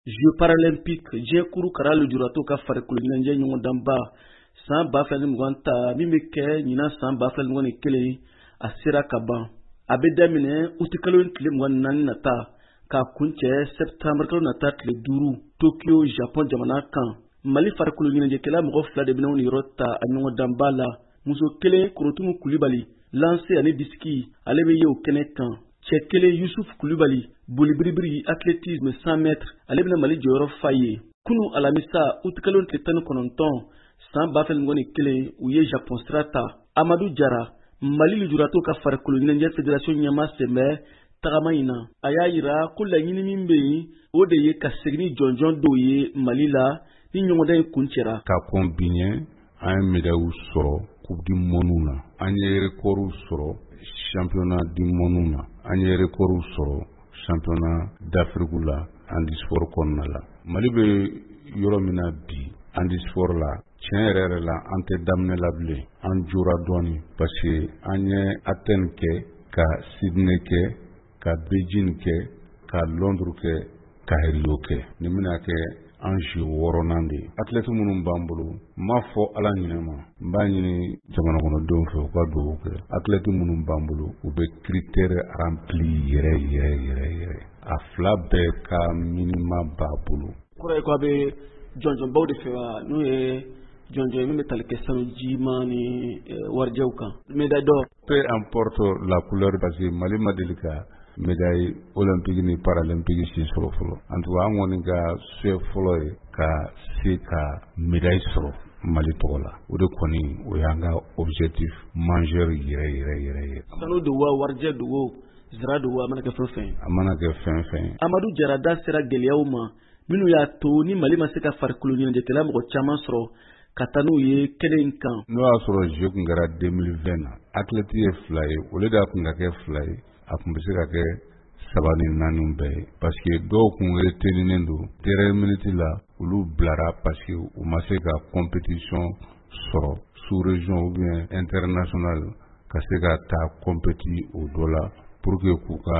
Jeux paralympiques jɛkuru kara lujuratɔw ka farikolo ɲɛnajɛ ɲɔgɔndanba san 2020 min bɛ kɛ ɲinan san 2021 a sera ka ban. A bɛ daminɛ août kalo tile 24 nata k'a kuncɛ septembre kalo nata tile 5 Tokyo, Japon jamana kan. Mali farikolo ɲɛnajɛkɛla mɔgɔ 2 de bɛna yɔrɔ ta a ɲɔgɔndanba la. Muso kelen Korotumu Kulibali, lancer ani disiki ale bɛ ye o kɛnɛ kan. Cɛ kelen Yusuf Kulibali, bolibiribiri athlétisme 100 mètres ale bɛna Mali jɔyɔrɔ fa ye. Kunu alamisa août kalo tile 19 san 2021 u ye Japon sira ta. Amadou Jara, Mali lujuratɔw ka farikolo ɲɛnajɛ fédération ɲɛma sɛmɛ tagama in na. A y'a yira ko laɲini min bɛ yen o de ye ka segin ni jɔnjɔn dɔw ye Mali la ni ɲɔgɔndan in kuncɛra. Ka kɔn bi ɲɛ an ye médailles sɔrɔ coupe du monde na, an ye record sɔrɔ championnat du monde na, an ye record sɔrɔ championnat d'Afrique la handisport kɔnɔna la. Mali bɛ yɔrɔ min na bi handisport la tiɲɛ yɛrɛ la an tɛ daminɛ la bilen, an jora dɔɔni parce que an ye Athènes kɛ, ka Sydney kɛ, ka Beijing kɛ, ka Londres kɛ, ka Rio kɛ. Nin bɛna kɛ an jeu 6nan de ye. Athlètes minnu b'an bolo n m'a fɔ Ala ɲinɛma, n b'a ɲini jamana kɔnɔdenw fɛ u ka dugawu kɛ. Athlètes minnu b'an bolo u bɛ critères remplis yɛrɛ. A fila bɛɛ ka minima b'a bolo. Kɔrɔ ye ko a bɛ jɔnjɔnbaw de fɛ wa n'o ye jɔnjɔn min bɛ tali kɛ sanujima ni warijɛw kan. Médaille d'or. Peu importe la couleur parce que Mali ma deli ka médaille olympique ni paralympique si sɔrɔ fɔlɔ. En tout cas an kɔni ka souhait fɔlɔ ye ka se ka médaille sɔrɔ Mali tɔgɔ la. O de kɔni o y'an ka objectif majeur yɛrɛ. Sanu don wa warijɛ don o zira don wa a mana kɛ fɛn fɛn. A mana kɛ fɛn fɛn. Amadou Jara da sera gɛlɛyaw ma minnu y'a to ni Mali ma se ka farikolo ɲɛnajɛkɛla mɔgɔ caman sɔrɔ ka taa n'u ye kɛnɛ in kan. N'o y'a sɔrɔ jeu kun kɛra 2020 na athlète ye 2 ye o de kun ka kɛ 2 ye a kun bɛ se ka kɛ 3 ni 4 bɛɛ ye parce que dɔw kun reteninen don dernière minute la olu bilara parce que u ma se ka compétition sɔrɔ sous région ou bien international ka se ka taa compétit o dɔ la pour que k'u ka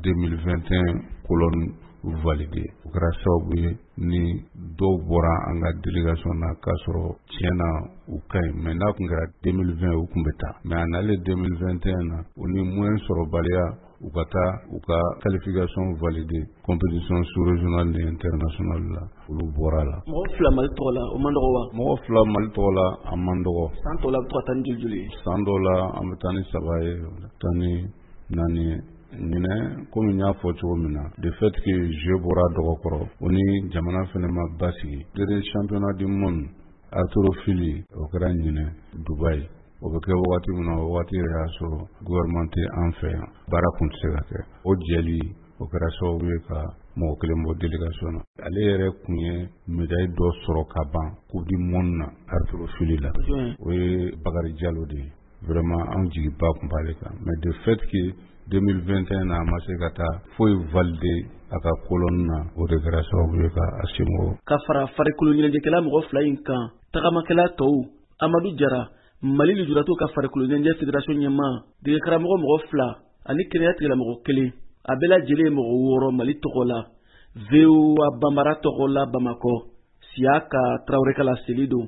2021 colonne valider. O kɛra sababu ye ni dɔw bɔra an ka délégation na k'a sɔrɔ tiɲɛna u ka ɲi mais n'a kun kɛra 2020 u kun bɛ taa mais a nalen 2021 na u ni moyen sɔrɔbaliya u ka taa u ka qualification valider compétition sous-régionale ni internationale la olu bɔra la. Mɔgɔ 2 Mali tɔgɔ la o man dɔgɔ wa? Mɔgɔ 2 Mali tɔgɔ la a man dɔgɔ. San tɔw la a bɛ to ka taa ni joli ye? San dɔw la an bɛ taa ni 3 ye, taa ni 4 ye. Ɲinɛ komi n y'a fɔ cogo min na de fait que jeu bɔra dɔgɔkɔrɔ o ni jamana fana ma basigi le championnat du monde haltérophilie o kɛra ɲinɛ Dubaï o bɛ kɛ wagati min na o wagati yɛrɛ y'a sɔrɔ gouvernement tɛ an fɛ yan baara kun tɛ se ka kɛ o jɛli o kɛra sababu ye ka mɔgɔ kelen bɔ délégation na ale yɛrɛ kun ye médaille dɔ sɔrɔ ka ban coupe du monde na haltérophilie la o ye Bakari Diallo de ye vraiment an jigiba kun b'ale kan mais de fait que 2021 na a ma se ka taa foyi valider a ka colonne na o de kɛra sababu ye ka a senbɔ. Ka fara farikolo ɲɛnajɛkɛla mɔgɔ 2 in kan tagamakɛla tɔw Amadou Jara Mali lujuratɔw ka farikolo ɲɛnajɛ fédération ɲɛma degekaramɔgɔ mɔgɔ 2 ani kɛnɛya tigilamɔgɔ 1 a bɛɛ lajɛlen ye mɔgɔ 6 Mali tɔgɔ la VOA Bambara tɔgɔ la Bamakɔ Siaka Traoré ka laseli don.